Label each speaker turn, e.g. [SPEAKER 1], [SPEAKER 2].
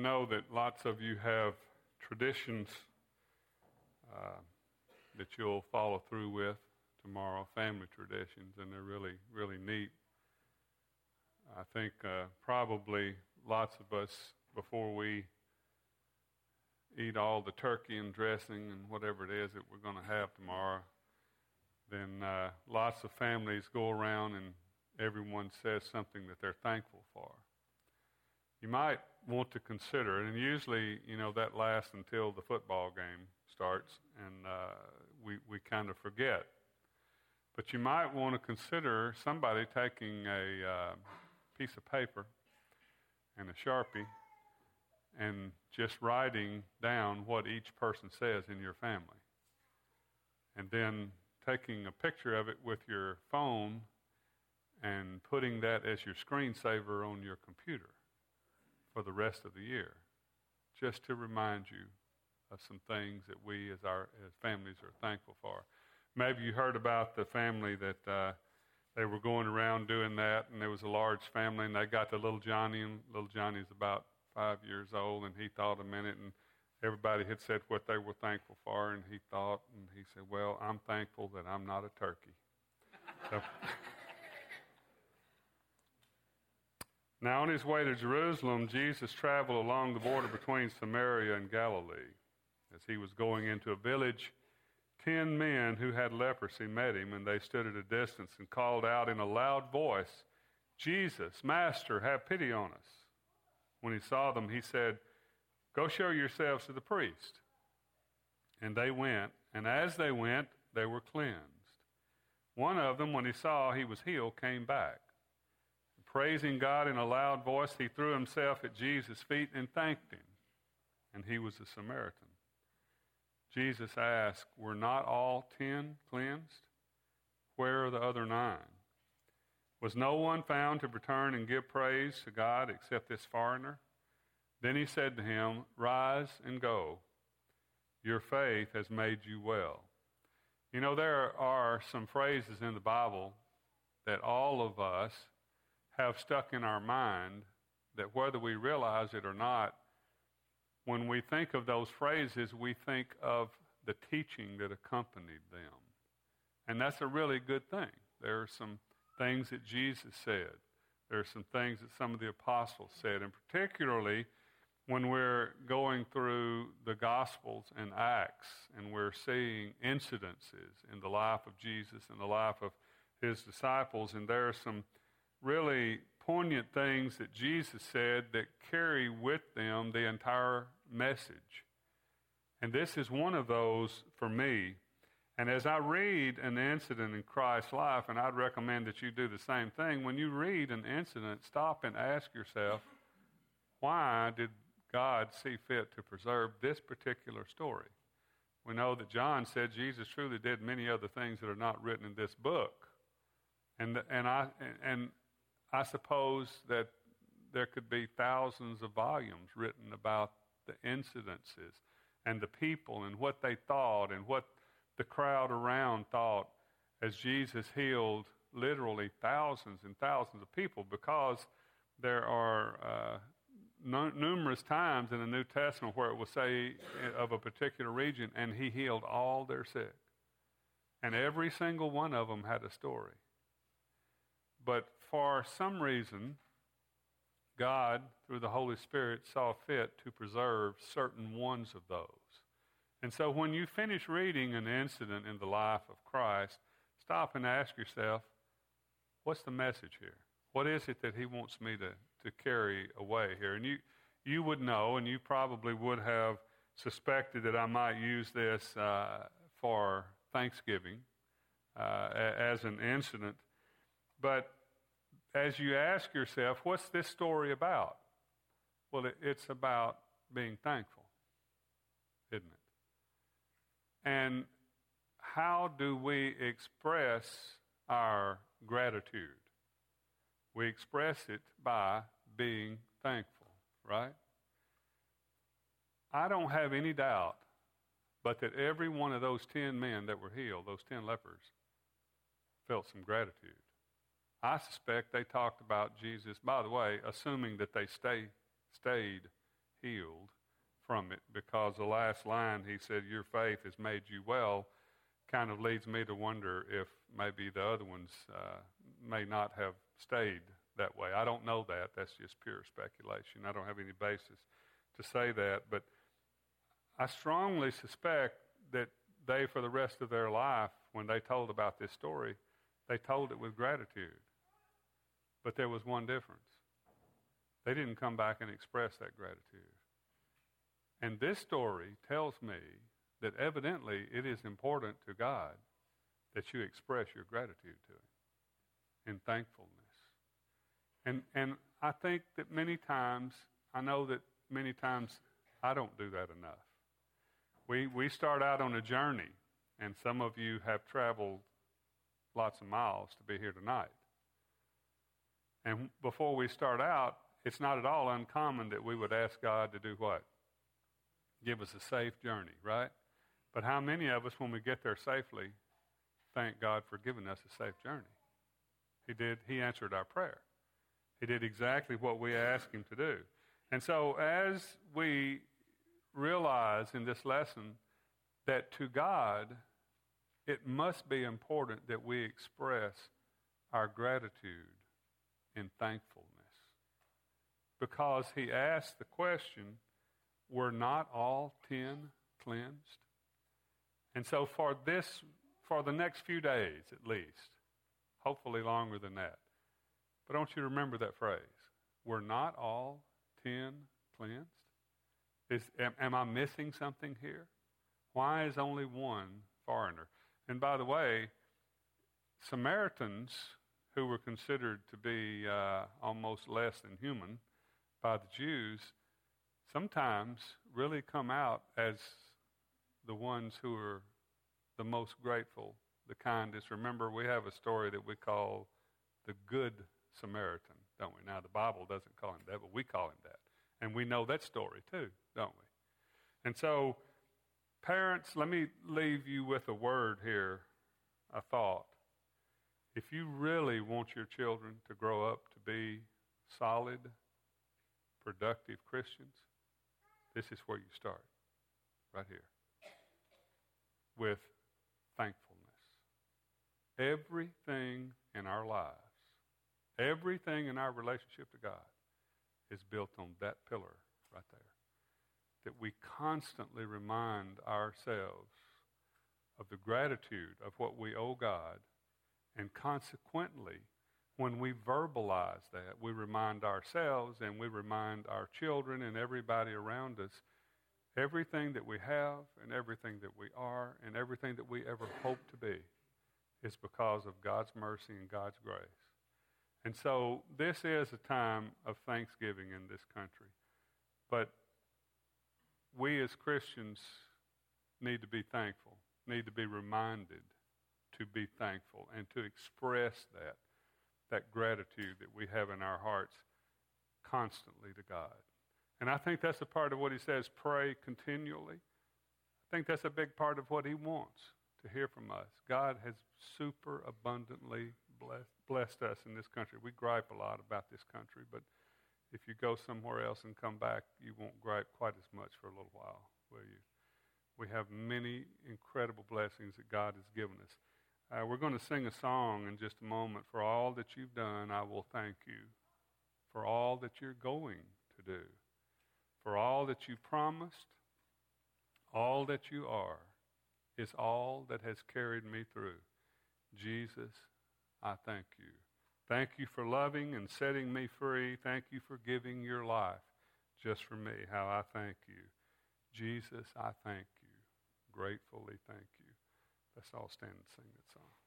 [SPEAKER 1] know that lots of you have traditions that you'll follow through with tomorrow, family traditions, and they're really, really neat. I think probably lots of us, before we eat all the turkey and dressing and whatever it is that we're going to have tomorrow, then lots of families go around and everyone says something that they're thankful for. You might want to consider, and usually, that lasts until the football game starts, and we kind of forget. But you might want to consider somebody taking a piece of paper and a Sharpie and just writing down what each person says in your family. And then taking a picture of it with your phone and putting that as your screensaver on your computer for the rest of the year, just to remind you of some things that we as families are thankful for. Maybe you heard about the family that they were going around doing that, and there was a large family, and they got to little Johnny, and little Johnny's about 5 years old, and he thought a minute, and everybody had said what they were thankful for, and he thought, and he said, well, I'm thankful that I'm not a turkey. So, now on his way to Jerusalem, Jesus traveled along the border between Samaria and Galilee. As he was going into a village, 10 men who had leprosy met him, and they stood at a distance and called out in a loud voice, Jesus, Master, have pity on us. When he saw them, he said, go show yourselves to the priest. And they went, and as they went, they were cleansed. One of them, when he saw he was healed, came back. Praising God in a loud voice, he threw himself at Jesus' feet and thanked him. And he was a Samaritan. Jesus asked, were not all 10 cleansed? Where are the other 9? Was no one found to return and give praise to God except this foreigner? Then he said to him, rise and go. Your faith has made you well. There are some phrases in the Bible that all of us have stuck in our mind that whether we realize it or not, when we think of those phrases, we think of the teaching that accompanied them. And that's a really good thing. There are some things that Jesus said. There are some things that some of the apostles said. And particularly when we're going through the Gospels and Acts and we're seeing incidences in the life of Jesus and the life of his disciples, and there are some really poignant things that Jesus said that carry with them the entire message. And this is one of those for me. And as I read an incident in Christ's life, and I'd recommend that you do the same thing, when you read an incident, stop and ask yourself, why did God see fit to preserve this particular story? We know that John said Jesus truly did many other things that are not written in this book. And I suppose that there could be thousands of volumes written about the incidences and the people and what they thought and what the crowd around thought as Jesus healed literally thousands and thousands of people, because there are numerous times in the New Testament where it will say of a particular region, and he healed all their sick. And every single one of them had a story. But for some reason, God, through the Holy Spirit, saw fit to preserve certain ones of those. And so when you finish reading an incident in the life of Christ, stop and ask yourself, what's the message here? What is it that he wants me to carry away here? And you would know, and you probably would have suspected that I might use this for Thanksgiving as an incident. But as you ask yourself, what's this story about? Well, it's about being thankful, isn't it? And how do we express our gratitude? We express it by being thankful, right? I don't have any doubt but that every one of those 10 men that were healed, those 10 lepers, felt some gratitude. I suspect they talked about Jesus, by the way, assuming that they stayed healed from it, because the last line he said, your faith has made you well, kind of leads me to wonder if maybe the other ones may not have stayed that way. I don't know that. That's just pure speculation. I don't have any basis to say that, but I strongly suspect that they, for the rest of their life, when they told about this story, they told it with gratitude. But there was one difference. They didn't come back and express that gratitude. And this story tells me that evidently it is important to God that you express your gratitude to Him in thankfulness. And I think that many times, I know that many times I don't do that enough. We start out on a journey, and some of you have traveled lots of miles to be here tonight. And before we start out, it's not at all uncommon that we would ask God to do what? Give us a safe journey, right? But how many of us, when we get there safely, thank God for giving us a safe journey? He did. He answered our prayer. He did exactly what we asked Him to do. And so as we realize in this lesson that to God, it must be important that we express our gratitude in thankfulness. Because He asked the question, were not all 10 cleansed? And so for the next few days at least, hopefully longer than that, but I want you to remember that phrase, were not all 10 cleansed? Am I missing something here? Why is only one foreigner? And by the way, Samaritans, who were considered to be almost less than human by the Jews, sometimes really come out as the ones who are the most grateful, the kindest. Remember, we have a story that we call the Good Samaritan, don't we? Now, the Bible doesn't call him that, but we call him that. And we know that story too, don't we? And so, parents, let me leave you with a word here, a thought. If you really want your children to grow up to be solid, productive Christians, this is where you start, right here, with thankfulness. Everything in our lives, everything in our relationship to God is built on that pillar right there. That we constantly remind ourselves of the gratitude of what we owe God, and consequently, when we verbalize that, we remind ourselves and we remind our children and everybody around us, everything that we have and everything that we are and everything that we ever hope to be is because of God's mercy and God's grace. And so this is a time of thanksgiving in this country. But we as Christians need to be thankful, need to be reminded to be thankful and to express that gratitude that we have in our hearts constantly to God. And I think that's a part of what He says, pray continually. I think that's a big part of what He wants to hear from us. God has super abundantly blessed us in this country. We gripe a lot about this country, but if you go somewhere else and come back, you won't gripe quite as much for a little while, will you? We have many incredible blessings that God has given us. We're going to sing a song in just a moment. For all that you've done, I will thank you. For all that you're going to do. For all that you promised, all that you are, is all that has carried me through. Jesus, I thank you. Thank you for loving and setting me free. Thank you for giving your life just for me. How I thank you. Jesus, I thank you. Gratefully thank you. Let's all stand and sing that song.